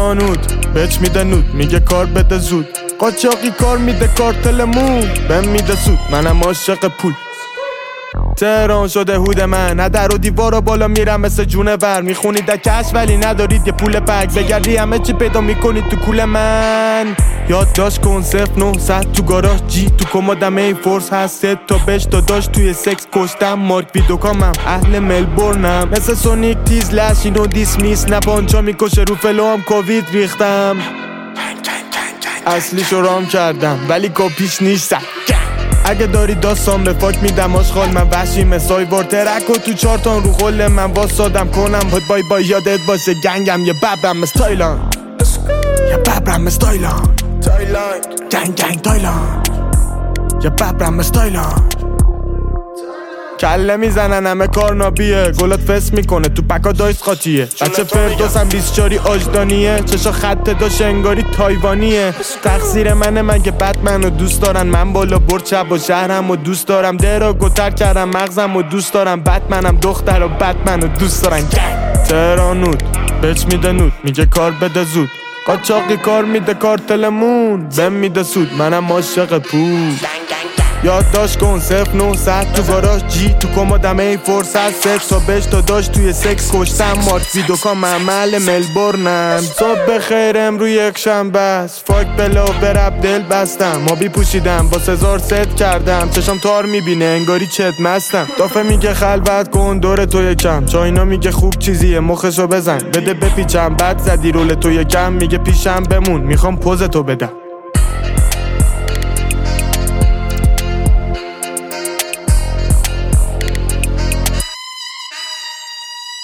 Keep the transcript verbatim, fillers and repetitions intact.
تهرانود بهش میده نود، میگه کار بده زود. قاچاقی کار میده کارتلمون بهم میده سود، منم عاشق پول. تهران شده هود من، نه در و دیوارا بالا میرم مثل جونور. میخونید کش ولی ندارید یه پول پک، بگردی همه چی پیدا میکنید تو کول من. یادداشت کن صفر نه صد تو گاراژ جی، تو کمدم ای فورس هست سه تا بش داداش توی سکس کشتم. مارک ویدوکامم اهل ملبورنم، مثل سونیک تیز لش اینو دیسمیس. نه پانچا میکشه رو فلوام کووید ریختم، اصلیشو رام کردم ولی کپیش نیستم. اگه داری داستان به فاک میدم آشغال، من وحشی مسای وار ترک و تو چارتان رو خل من واسادم کنم بود بای بای یادت باشه گنگم. یه ببرم از تایلند، یه ببرم از تایلند، گنگ گنگ تایلند، یه ببرم از تایلند. کله میزنن همه کارنابیه، گلات فس میکنه تو پکا دایس خاطیه. بچه فردوس هم بیست چاری آجدانیه، چشا خط داشت انگاری تایوانیه. تقصیر منه من که بتمنو دوست دارن، من بالا برد چپ و شهرم و دوست دارم. درا گتر کردم مغزم و دوست دارم، بتمنم دختر و بتمنو دوست دارن. تهرانود بهش میده نود، میگه کار بده زود. قاچاقی کار میده کارتلمون بهم میده سود، منم عاشق پول. یادداشت کن صفر نه صد تو گاراژ جی، تو کمدم ای فورس هست سه تا بش داداش توی سکس کشتم. مارک ویدوکام محمل ملبورنم. صبح بخیر امرو یک شنبه است، فاک بلا برب دل بستم. مابی پوشیدم با سزار ست کردم، چشم تار میبینه انگاری چت مستم. دافه میگه خلوت کن دور تو یکم، چاینا میگه خوب چیزیه مخشو بزن. بده بپیچم بد زدی رول تو یکم، میگه پیشم بمون میخوام پوز تو بدم.